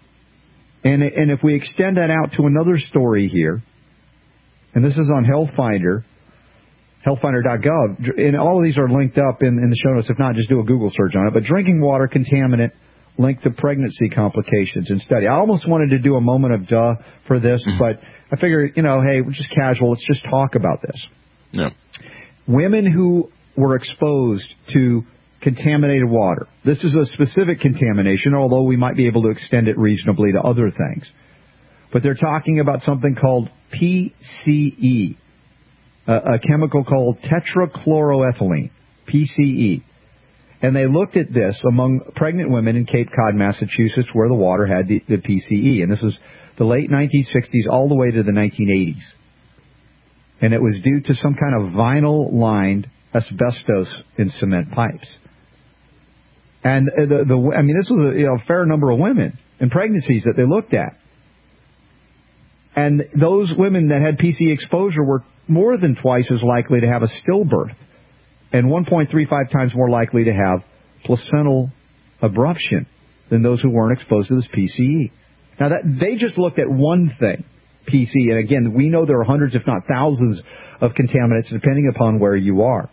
S7: And, and if we extend that out to another story here, and this is on Health Finder, health finder dot gov, and all of these are linked up in, in the show notes. If not, just do a Google search on it. But drinking water contaminant linked to pregnancy complications in study. I almost wanted to do a moment of duh for this, mm-hmm. but I figured, you know, hey, we're just casual. Let's just talk about this.
S8: Yeah.
S7: Women who were exposed to contaminated water. This is a specific contamination, although we might be able to extend it reasonably to other things. But they're talking about something called P C E, a, a chemical called tetrachloroethylene, P C E. And they looked at this among pregnant women in Cape Cod, Massachusetts, where the water had the, the P C E. And this was the late nineteen sixties all the way to the nineteen eighties. And it was due to some kind of vinyl-lined asbestos in cement pipes. And the, the I mean, this was a, you know, a fair number of women in pregnancies that they looked at. And those women that had P C E exposure were more than twice as likely to have a stillbirth and one point three five times more likely to have placental abruption than those who weren't exposed to this P C E. Now, that they just looked at one thing, P C E, and again, we know there are hundreds, if not thousands, of contaminants depending upon where you are.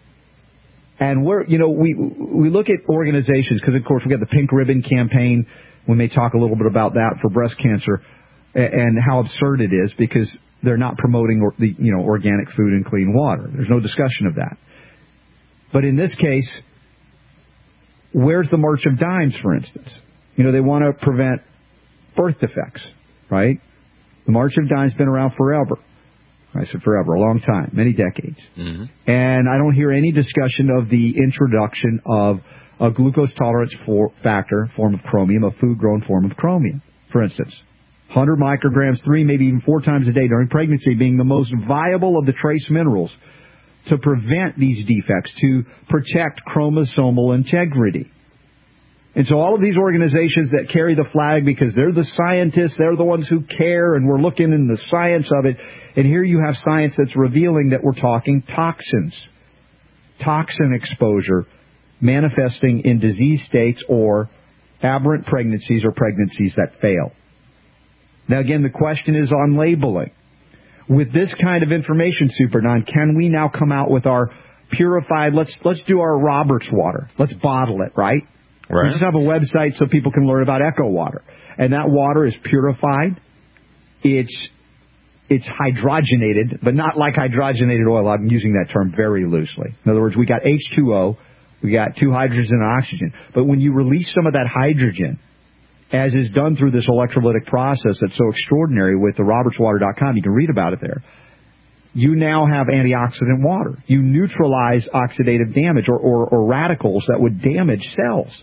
S7: And we're, you know, we we look at organizations, because of course we got the Pink Ribbon Campaign. We may talk a little bit about that for breast cancer and how absurd it is, because they're not promoting or, the you know organic food and clean water. There's no discussion of that. But in this case, where's the March of Dimes, for instance? You know, they want to prevent birth defects, right? The March of Dimes has been around forever. I said forever, a long time, many decades.
S8: Mm-hmm.
S7: And I don't hear any discussion of the introduction of a glucose tolerance for factor form of chromium, a food-grown form of chromium, for instance. one hundred micrograms, three, maybe even four times a day during pregnancy being the most viable of the trace minerals to prevent these defects, to protect chromosomal integrity. And so all of these organizations that carry the flag because they're the scientists, they're the ones who care, and we're looking in the science of it, and here you have science that's revealing that we're talking toxins, toxin exposure manifesting in disease states or aberrant pregnancies or pregnancies that fail. Now, again, the question is on labeling. With this kind of information, Super Don, can we now come out with our purified, let's let's do our Roberts water. Let's bottle it, right?
S8: Right.
S7: We just have a website so people can learn about Echo Water. And that water is purified. It's it's hydrogenated, but not like hydrogenated oil. I'm using that term very loosely. In other words, we got H two O, we got two hydrogens and oxygen. But when you release some of that hydrogen, as is done through this electrolytic process that's so extraordinary with the roberts water dot com, you can read about it there, you now have antioxidant water. You neutralize oxidative damage or, or, or radicals that would damage cells.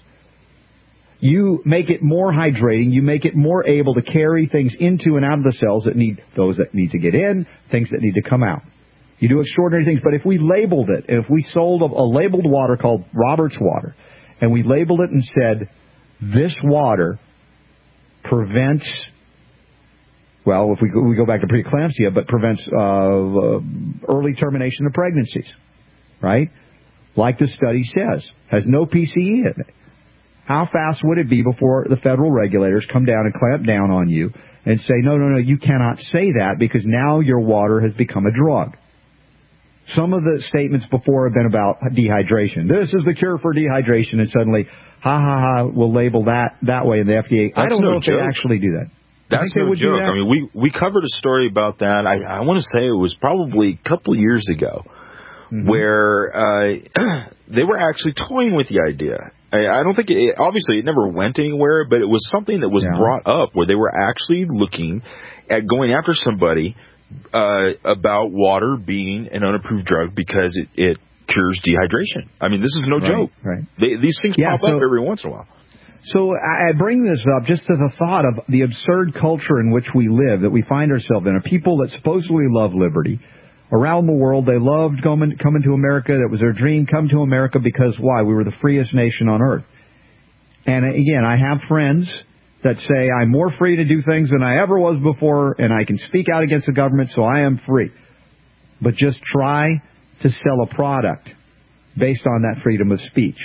S7: You make it more hydrating. You make it more able to carry things into and out of the cells that need, those that need to get in, things that need to come out. You do extraordinary things. But if we labeled it, if we sold a, a labeled water called Roberts water, and we labeled it and said, this water prevents, well, if we go, we go back to preeclampsia, but prevents uh, uh, early termination of pregnancies, right? Like the study says, has no P C E in it. How fast would it be before the federal regulators come down and clamp down on you and say, no, no, no, you cannot say that because now your water has become a drug? Some of the statements before have been about dehydration. This is the cure for dehydration, and suddenly, ha, ha, ha, we'll label that that way in the F D A.
S8: That's
S7: I don't
S8: no
S7: know if
S8: joke.
S7: they actually do that.
S8: That's no joke. I mean, we, we covered a story about that. I, I want to say it was probably a couple of years ago, mm-hmm. where uh, they were actually toying with the idea. I, I don't think, it, obviously it never went anywhere, but it was something that was yeah. brought up where they were actually looking at going after somebody uh, about water being an unapproved drug because it, it cures dehydration. I mean, this is no
S7: right,
S8: joke.
S7: Right.
S8: They, these things
S7: yeah,
S8: pop
S7: so,
S8: up every once in a while.
S7: So I bring this up just to the thought of the absurd culture in which we live, that we find ourselves in. A people that supposedly love liberty. Around the world, they loved coming, coming to America. That was their dream, come to America because why? We were the freest nation on earth. And again, I have friends that say, I'm more free to do things than I ever was before, and I can speak out against the government, so I am free. But just try to sell a product based on that freedom of speech.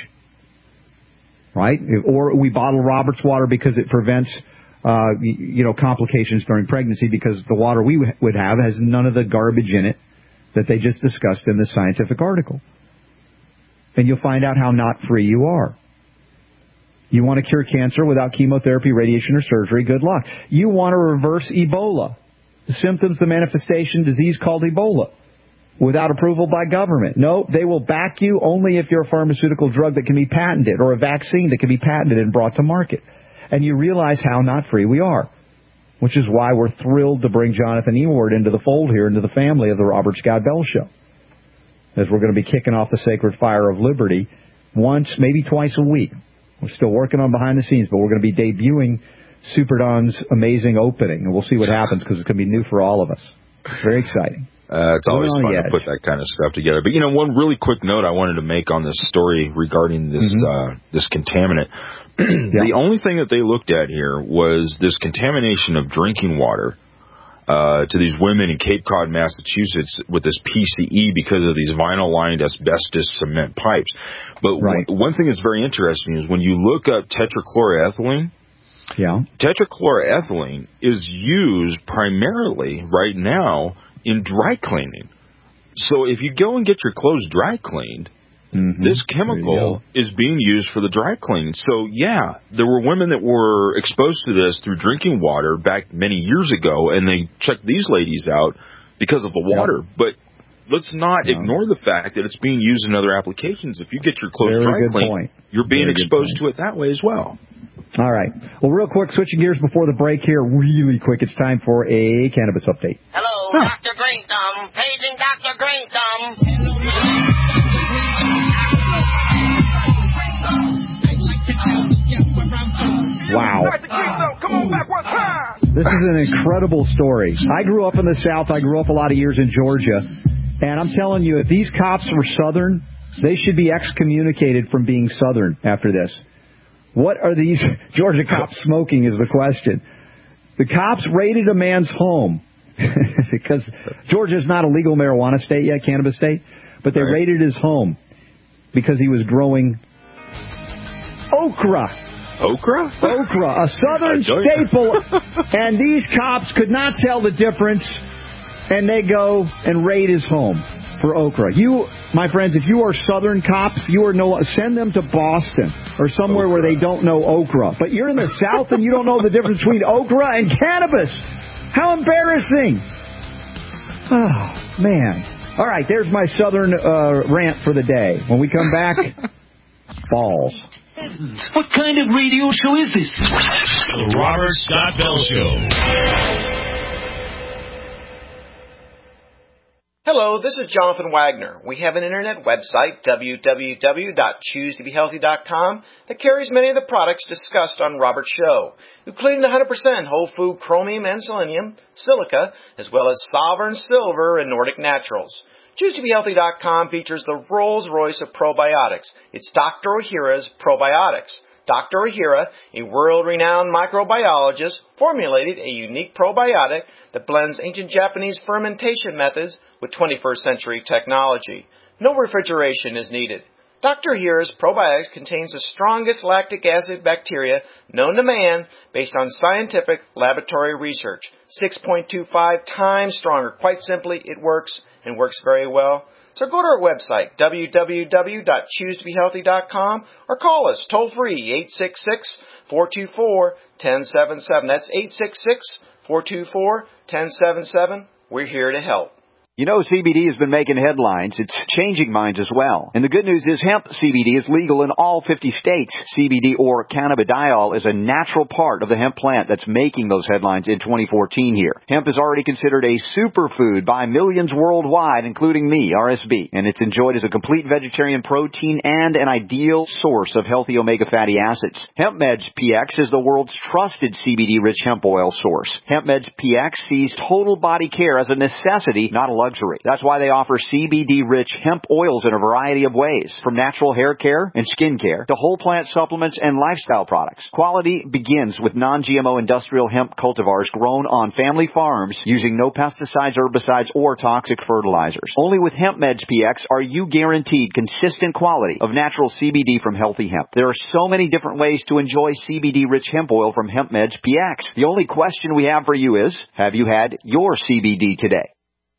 S7: Right? Or we bottle Roberts water because it prevents, uh, you know, complications during pregnancy because the water we would have has none of the garbage in it that they just discussed in this scientific article. And you'll find out how not free you are. You want to cure cancer without chemotherapy, radiation, or surgery, good luck. You want to reverse Ebola, the symptoms, the manifestation, disease called Ebola, without approval by government. No, they will back you only if you're a pharmaceutical drug that can be patented or a vaccine that can be patented and brought to market. And you realize how not free we are, which is why we're thrilled to bring Jonathan Ewart into the fold here, into the family of the Robert Scott Bell Show, as we're going to be kicking off the sacred fire of liberty once, maybe twice a week. We're still working on behind the scenes, but we're going to be debuting Super Don's amazing opening, and we'll see what happens because it's going to be new for all of us. Very exciting.
S8: Uh, it's always fun to put that kind of stuff together. But, you know, one really quick note I wanted to make on this story regarding this mm-hmm. uh, this contaminant.
S7: yeah.
S8: The only thing that they looked at here was this contamination of drinking water uh, to these women in Cape Cod, Massachusetts, with this P C E because of these vinyl-lined asbestos cement pipes. But right. w- one thing that's very interesting is when you look up tetrachloroethylene,
S7: yeah,
S8: tetrachloroethylene is used primarily right now in dry cleaning. So if you go and get your clothes dry cleaned, mm-hmm. this chemical is being used for the dry cleaning. So, yeah, there were women that were exposed to this through drinking water back many years ago, and they checked these ladies out because of the water. Yep. But let's not no. ignore the fact that it's being used in other applications. If you get your clothes
S7: Very
S8: dry
S7: good
S8: cleaned,
S7: point.
S8: you're being
S7: Very
S8: exposed to it that way as well.
S7: All right. Well, real quick, switching gears before the break here, really quick, it's time for a cannabis update.
S1: Hello, huh. Doctor Green Thumb. Paging Doctor Green Thumb.
S7: Wow. This is an incredible story. I grew up in the South. I grew up a lot of years in Georgia. And I'm telling you, if these cops were Southern, they should be excommunicated from being Southern after this. What are these Georgia cops smoking is the question. The cops raided a man's home because Georgia is not a legal marijuana state yet, cannabis state, but they right. raided his home because he was growing okra.
S8: Okra?
S7: Okra, a Southern staple. And these cops could not tell the difference, and they go and raid his home for okra. You, my friends, if you are Southern cops, you are no, send them to Boston or somewhere okra. Where they don't know okra. But you're in the South and you don't know the difference between okra and cannabis. How embarrassing. Oh, man. All right, there's my Southern uh, rant for the day. When we come back, balls.
S25: What kind of radio show is this?
S3: The Robert Scott Bell Show.
S4: Hello, this is Jonathan Wagner. We have an internet website, w w w dot choose to be healthy dot com, that carries many of the products discussed on Robert's show, including the one hundred percent whole food chromium and selenium, silica, as well as Sovereign Silver and Nordic Naturals. choose to be healthy dot com features the Rolls-Royce of probiotics. It's Doctor Ohhira's Probiotics. Doctor Ohhira, a world-renowned microbiologist, formulated a unique probiotic that blends ancient Japanese fermentation methods with twenty-first century technology. No refrigeration is needed. Doctor Ohhira's Probiotics contains the strongest lactic acid bacteria known to man based on scientific laboratory research. six point two five times stronger. Quite simply, it works and works very well. So go to our website, w w w dot choose to be healthy dot com, or call us toll-free, eight six six, four two four, one zero seven seven. That's eight six six, four two four, one zero seven seven. We're here to help.
S17: You know, C B D has been making headlines. It's changing minds as well. And the good news is hemp C B D is legal in all fifty states. C B D, or cannabidiol, is a natural part of the hemp plant that's making those headlines in twenty fourteen here. Hemp is already considered a superfood by millions worldwide, including me, R S B. And it's enjoyed as a complete vegetarian protein and an ideal source of healthy omega fatty acids. HempMeds P X is the world's trusted C B D-rich hemp oil source. HempMeds P X sees total body care as a necessity, not a luxury. That's why they offer C B D-rich hemp oils in a variety of ways, from natural hair care and skin care to whole plant supplements and lifestyle products. Quality begins with non G M O industrial hemp cultivars grown on family farms using no pesticides, herbicides, or toxic fertilizers. Only with HempMeds P X are you guaranteed consistent quality of natural C B D from healthy hemp. There are so many different ways to enjoy C B D-rich hemp oil from HempMeds P X. The only question we have for you is, have you had your C B D today?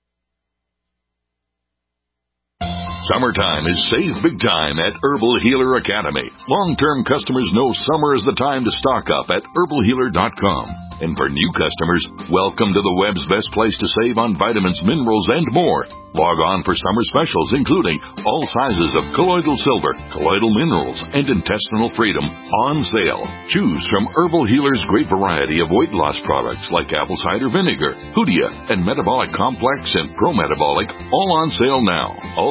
S21: Summertime is save big time at Herbal Healer Academy. Long-term customers know summer is the time to stock up at herbal healer dot com. And for new customers, welcome to the web's best place to save on vitamins, minerals, and more. Log on for summer specials, including all sizes of colloidal silver, colloidal minerals, and intestinal freedom on sale. Choose from Herbal Healer's great variety of weight loss products like apple cider vinegar, Hoodia, and Metabolic Complex and Pro-Metabolic, all on sale now. Also, the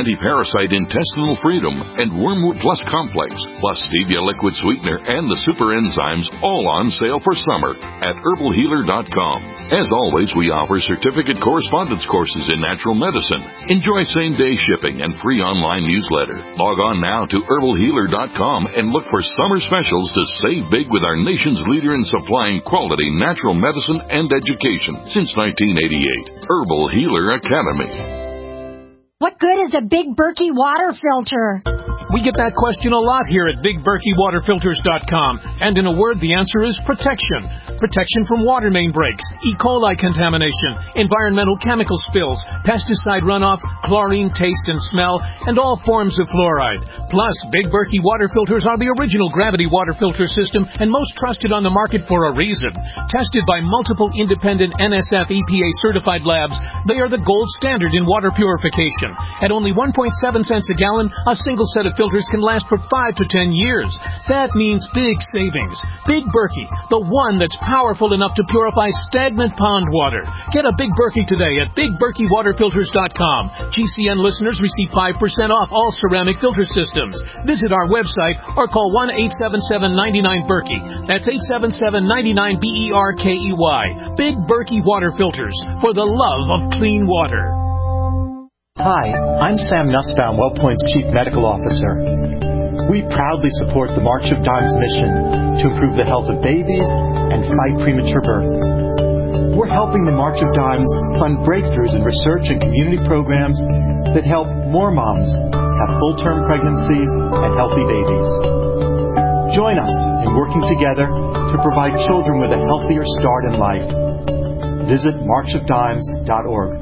S5: anti-parasite intestinal freedom and Wormwood Plus Complex, plus Stevia Liquid Sweetener and the super enzymes, all on sale for summer at herbal healer dot com. As always, we offer certificate correspondence courses in natural medicine. Enjoy same-day shipping and free online newsletter. Log on now to herbal healer dot com and look for summer specials to save big with our nation's leader in supplying quality natural medicine and education since nineteen eighty-eight. Herbal Healer Academy.
S6: What good is a Big Berkey water filter?
S15: We get that question a lot here at big berkey water filters dot com. And in a word, the answer is protection. Protection from water main breaks, E. coli contamination, environmental chemical spills, pesticide runoff, chlorine taste and smell, and all forms of fluoride. Plus, Big Berkey water filters are the original gravity water filter system and most trusted on the market for a reason. Tested by multiple independent N S F E P A certified labs, they are the gold standard in water purification. At only one point seven cents a gallon, a single set of filters can last for five to ten years. That means big savings. Big Berkey, the one that's powerful enough to purify stagnant pond water. Get a Big Berkey today at big berkey water filters dot com. G C N listeners receive five percent off all ceramic filter systems. Visit our website or call one eight seven seven, nine nine, Berkey. That's eight seven seven, nine nine, B E R K E Y. Big Berkey Water Filters, for the love of clean water.
S9: Hi, I'm Sam Nussbaum, WellPoint's Chief Medical Officer. We proudly support the March of Dimes mission to improve the health of babies and fight premature birth. We're helping the March of Dimes fund breakthroughs in research and community programs that help more moms have full-term pregnancies and healthy babies. Join us in working together to provide children with a healthier start in life. Visit march of dimes dot org.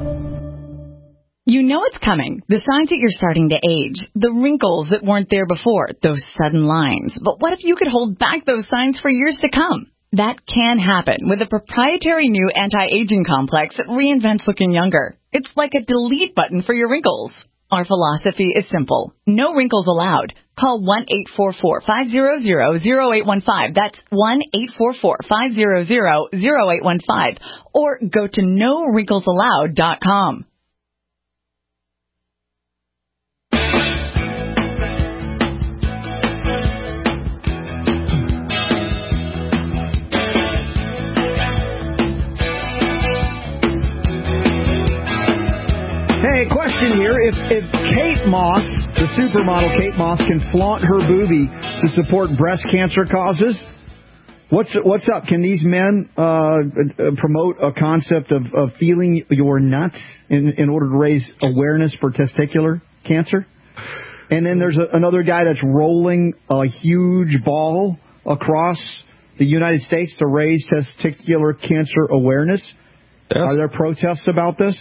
S10: You know it's coming. The signs that you're starting to age. The wrinkles that weren't there before. Those sudden lines. But what if you could hold back those signs for years to come? That can happen with a proprietary new anti-aging complex that reinvents looking younger. It's like a delete button for your wrinkles. Our philosophy is simple. No wrinkles allowed. Call one eight four four, five zero zero, zero eight one five. That's one eight four four, five zero zero, zero eight one five. Or go to no wrinkles allowed dot com.
S7: Hey, question here. If, if Kate Moss, the supermodel Kate Moss, can flaunt her boobie to support breast cancer causes, what's what's up? Can these men uh, promote a concept of, of feeling your nuts in, in order to raise awareness for testicular cancer? And then there's a, another guy that's rolling a huge ball across the United States to raise testicular cancer awareness. Yes. Are there protests about this?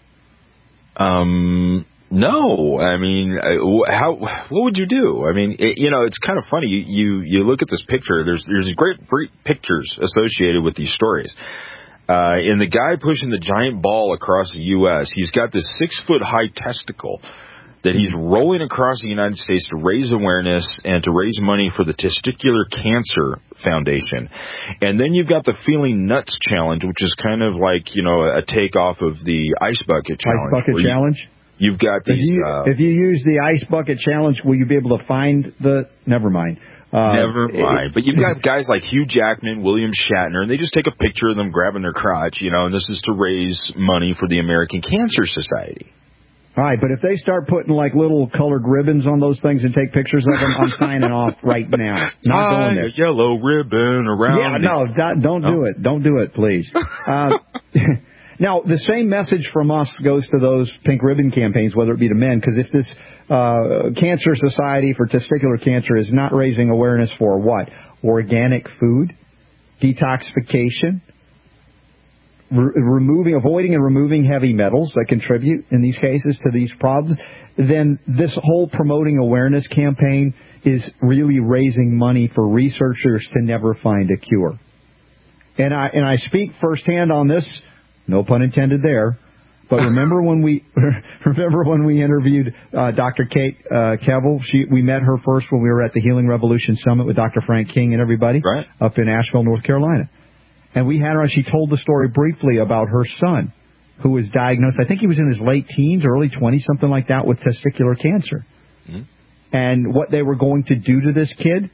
S8: Um, no. I mean, how? What would you do? I mean, it, you know, it's kind of funny. You, you you look at this picture. There's there's great, great pictures associated with these stories. Uh, and the guy pushing the giant ball across the U S, he's got this six foot high testicle that he's rolling across the United States to raise awareness and to raise money for the Testicular Cancer Foundation. And then you've got the Feeling Nuts Challenge, which is kind of like, you know, a takeoff of the Ice Bucket Challenge.
S7: Ice Bucket Challenge?
S8: You, you've got these...
S7: If you,
S8: uh,
S7: if you use the Ice Bucket Challenge, will you be able to find the... Never mind. Uh,
S8: Never mind. But you've got guys like Hugh Jackman, William Shatner, and they just take a picture of them grabbing their crotch, you know, and this is to raise money for the American Cancer Society.
S7: All right, but if they start putting like little colored ribbons on those things and take pictures of them, I'm signing off right now. Not
S8: Tie
S7: going there.
S8: A yellow ribbon around.
S7: Yeah, no, that, don't
S8: oh.
S7: do it. Don't do it, please. Uh, now, the same message from us goes to those pink ribbon campaigns, whether it be to men, because if this uh, Cancer Society for Testicular Cancer is not raising awareness for what? Organic food, detoxification, Re- removing, avoiding and removing heavy metals that contribute in these cases to these problems, then this whole promoting awareness campaign is really raising money for researchers to never find a cure. And I and I speak firsthand on this, no pun intended there. But remember when we remember when we interviewed uh, Doctor Kate uh, Kevel? She we met her first when we were at the Healing Revolution Summit with Doctor Frank King and everybody
S8: right.
S7: up in Asheville, North Carolina. And we had her on. She told the story briefly about her son who was diagnosed, I think he was in his late teens, early twenties, something like that, with testicular cancer. Mm-hmm. And what they were going to do to this kid,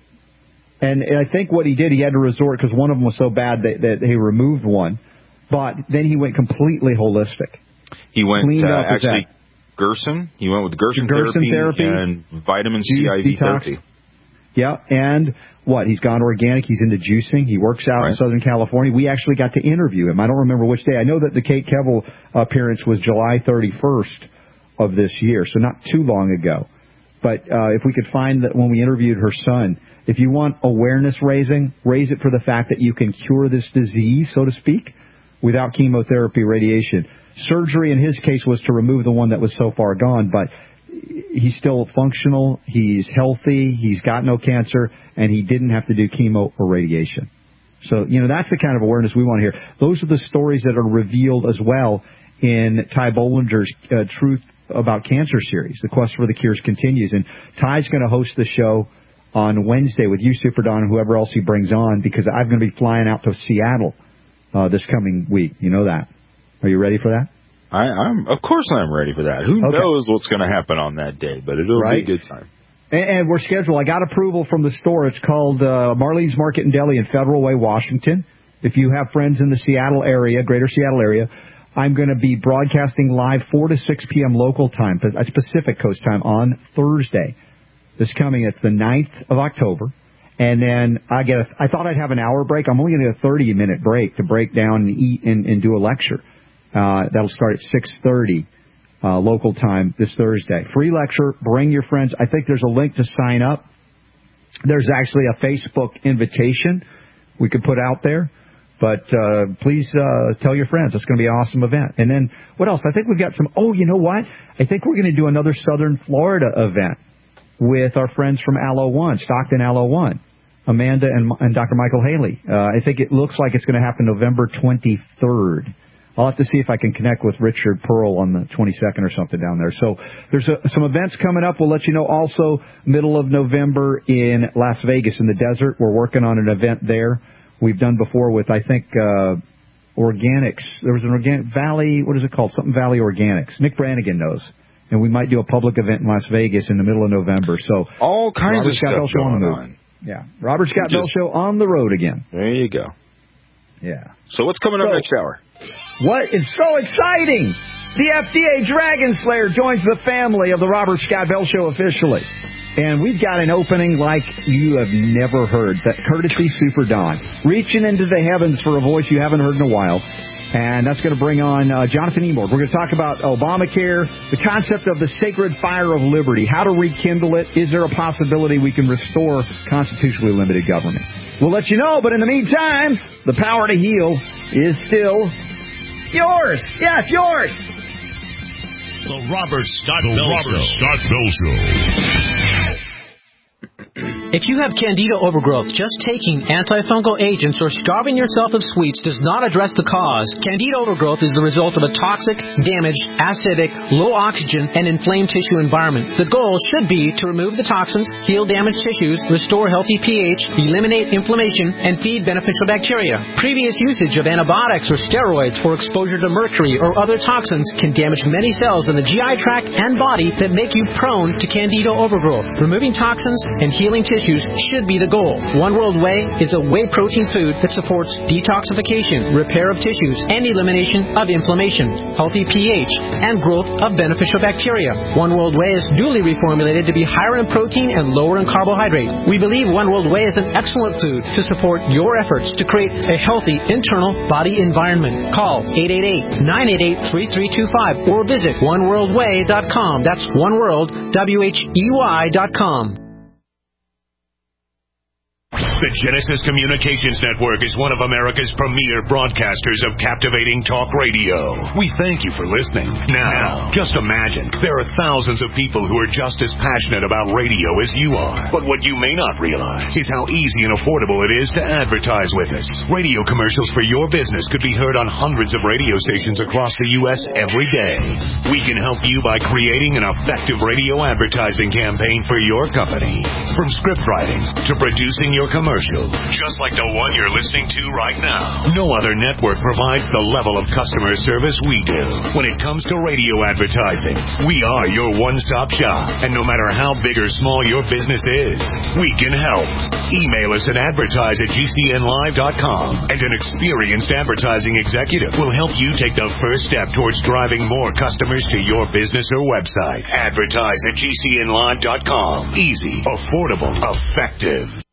S7: and I think what he did, he had to resort, because one of them was so bad that, that he removed one, but then he went completely holistic.
S8: He went, uh, actually, Gerson. He went with Gerson,
S7: Gerson
S8: therapy,
S7: therapy
S8: and vitamin C I V therapy.
S7: Yeah, and what? He's gone organic. He's into juicing. He works out right. in Southern California. We actually got to interview him. I don't remember which day. I know that the Kate Kevel appearance was July thirty-first of this year, so not too long ago. But uh, if we could find that when we interviewed her son, if you want awareness raising, raise it for the fact that you can cure this disease, so to speak, without chemotherapy, radiation. Surgery in his case was to remove the one that was so far gone, but he's still functional, he's healthy, he's got no cancer, and he didn't have to do chemo or radiation. So, you know, that's the kind of awareness we want to hear. Those are the stories that are revealed as well in Ty Bollinger's uh, Truth About Cancer series. The Quest for the Cures continues, and Ty's going to host the show on Wednesday with you, Super Don, and whoever else he brings on, because I'm going to be flying out to Seattle uh, this coming week. You know that. Are you ready for that?
S8: I, I'm, of course I'm ready for that. Who okay. knows what's going to happen on that day, but it'll right? be a good time.
S7: And, and we're scheduled. I got approval from the store. It's called uh, Marlene's Market and Deli in Federal Way, Washington. If you have friends in the Seattle area, greater Seattle area, I'm going to be broadcasting live four to six p.m. local time, Pacific Coast time, on Thursday. This coming, it's the ninth of October. And then I get a, I thought I'd have an hour break. I'm only going to get a thirty-minute break to break down and eat and, and do a lecture. Uh, that'll start at six thirty uh, local time this Thursday. Free lecture. Bring your friends. I think there's a link to sign up. There's actually a Facebook invitation we could put out there. But uh, please uh, tell your friends. It's going to be an awesome event. And then what else? I think we've got some. Oh, you know what? I think we're going to do another Southern Florida event with our friends from Aloe One, Stockton Aloe One, Amanda and, and Doctor Michael Haley. Uh, I think it looks like it's going to happen November twenty-third. I'll have to see if I can connect with Richard Pearl on the twenty-second or something down there. So there's a, some events coming up. We'll let you know also middle of November in Las Vegas in the desert. We're working on an event there. We've done before with, I think, uh, Organics. There was an Organic Valley, what is it called? Something Valley Organics. Nick Brannigan knows. And we might do a public event in Las Vegas in the middle of November. So
S8: all kinds
S7: Robert
S8: of
S7: Scott
S8: stuff
S7: Bell Show
S8: going
S7: on the
S8: on.
S7: Yeah. Robert Scott Bell Show on the road again.
S8: There you go.
S7: Yeah.
S8: So what's coming up
S7: so,
S8: next hour?
S7: What is so exciting? The F D A Dragon Slayer joins the family of the Robert Scott Bell Show officially. And we've got an opening like you have never heard. That courtesy Super Don. Reaching into the heavens for a voice you haven't heard in a while. And that's going to bring on uh, Jonathan Emord. We're going to talk about Obamacare, the concept of the sacred fire of liberty, how to rekindle it. Is there a possibility we can restore constitutionally limited government? We'll let you know, but in the meantime, the power to heal is still yours. Yes, yours.
S3: The Robert Scott
S11: the
S3: Bell
S11: Robert
S3: Show.
S11: Scott Bell Show.
S13: If you have candida overgrowth, just taking antifungal agents or starving yourself of sweets does not address the cause. Candida overgrowth is the result of a toxic, damaged, acidic, low oxygen, and inflamed tissue environment. The goal should be to remove the toxins, heal damaged tissues, restore healthy pH, eliminate inflammation, and feed beneficial bacteria. Previous usage of antibiotics or steroids or exposure to mercury or other toxins can damage many cells in the G I tract and body that make you prone to candida overgrowth. Removing toxins and healing tissues should be the goal. One World Whey is a whey protein food that supports detoxification, repair of tissues, and elimination of inflammation, healthy pH, and growth of beneficial bacteria. One World Whey is newly reformulated to be higher in protein and lower in carbohydrate. We believe One World Whey is an excellent food to support your efforts to create a healthy internal body environment. Call eight eight eight, nine eight eight, three three two five or visit one world way dot com. That's one world, W H E Y dot com.
S21: The Genesis Communications Network is one of America's premier broadcasters of captivating talk radio. We thank you for listening. Now, just imagine, there are thousands of people who are just as passionate about radio as you are. But what you may not realize is how easy and affordable it is to advertise with us. Radio commercials for your business could be heard on hundreds of radio stations across the U S every day. We can help you by creating an effective radio advertising campaign for your company. From script writing to producing your commercial, commercial, just like the one you're listening to right now. No other network provides the level of customer service we do. When it comes to radio advertising, we are your one-stop shop. And no matter how big or small your business is, we can help. Email us at advertise at g c n live dot com, and an experienced advertising executive will help you take the first step towards driving more customers to your business or website. Advertise at g c n live dot com. Easy, affordable, effective.